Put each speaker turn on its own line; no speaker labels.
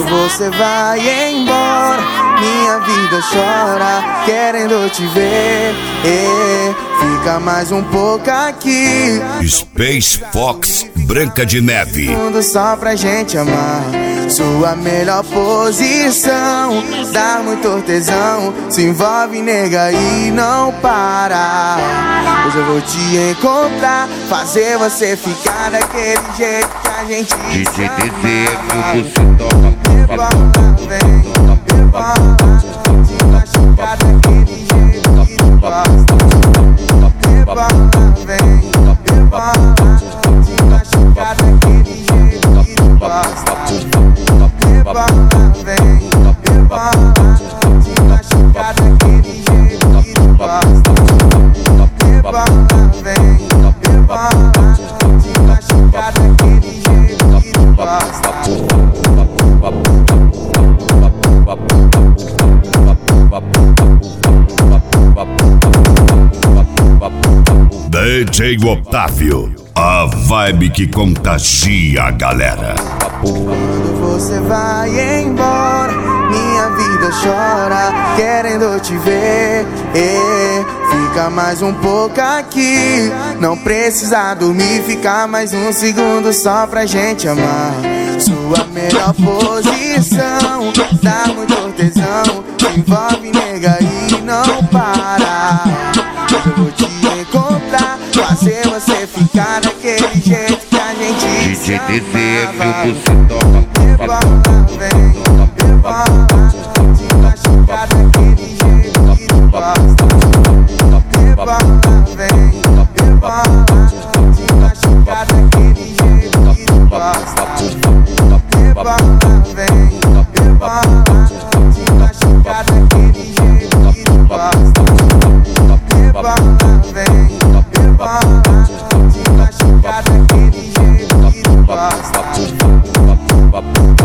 você vai embora, minha vida chora, querendo te ver. Fica mais um pouco aqui.
Space Fox, Branca de Neve.
Mundo só pra gente amar. Sua melhor posição, dá muito tesão. Se envolve, nega, e não para. Hoje eu vou te encontrar, fazer você ficar daquele jeito que a gente
DJ DZ é que você
rebola, vem, rebola, te machucar daquele jeito que tu gosta. Rebola, vem, rebola, te machucar daquele jeito que tu gosta. Rebola, vem, rebola, te machucar daquele jeito que tu gosta. Rebola, vem, rebola, te machucar daquele jeito que tu gosta.
DJ Otávio, a vibe que contagia a galera.
Quando você vai embora, minha vida chora, querendo te ver. Fica mais um pouco aqui, não precisa dormir, ficar mais um segundo só pra gente amar. Sua melhor posição, dá muito tesão. Se envolve, nega, e não para. Hoje eu vou te encontrar, fazer você ficar daquele jeito que a gente
DJ DZ é que
amava.
você toca.
Rebola, vem, rebola, te machucar daquele jeito que tu gosta. Rebola, vem, rebola, te machucar daquele jeito que tu gosta. Rebola, vem, rebola, te machucar daquele jeito que tu gosta. Rebola, vem, rebola, te machucar daquele jeito que tu gosta.